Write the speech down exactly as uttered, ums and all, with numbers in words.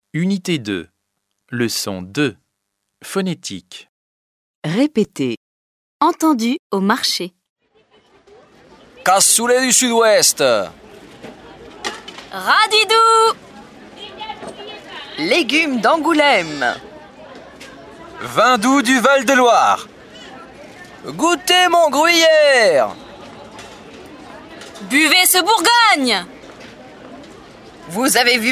Unité deux. Leçon deux. Phonétique. Répétez. Entendu au marché. Cassoulet du Sud-Ouest. Radidou. Légumes d'Angoulême. Vin doux du Val-de-Loire. Goûtez mon gruyère. Buvez ce Bourgogne. Vous avez vu mes choux ?